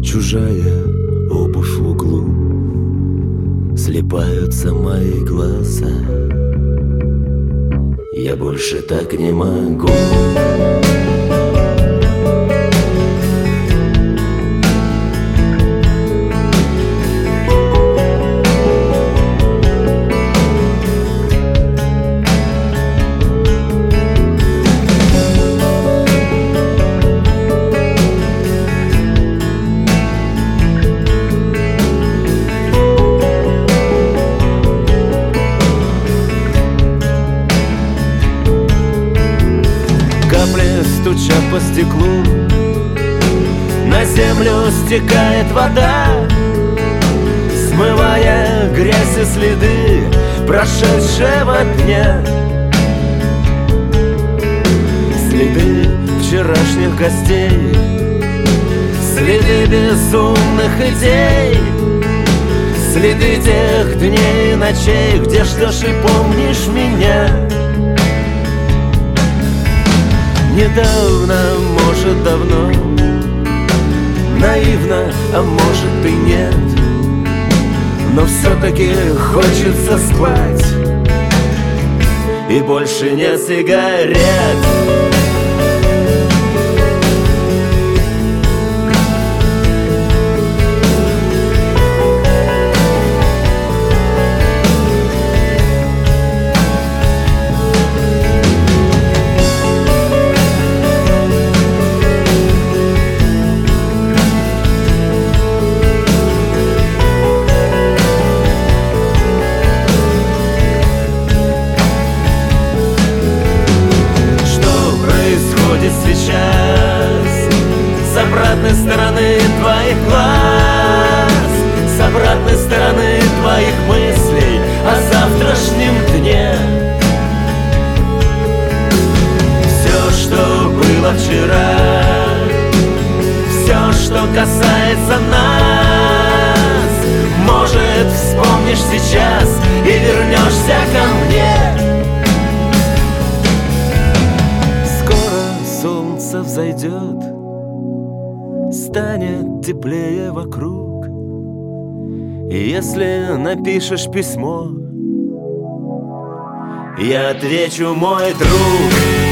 Чужая обувь в углу, слипаются мои глаза. Я больше так не могу. Стуча по стеклу, на землю стекает вода, смывая грязь и следы прошедшего дня. Следы вчерашних гостей, следы безумных идей, следы тех дней и ночей, где ждешь и помнишь меня. Недавно, может, давно, наивно, а может и нет, но все-таки хочется спать и больше не сигарет. Сейчас с обратной стороны твоих глаз, с обратной стороны твоих мыслей о завтрашнем дне. Все, что было вчера, все, что касается нас, может, вспомнишь сейчас и вернешься ко мне. Солнце взойдет, станет теплее вокруг. И если напишешь письмо, я отвечу: мой друг.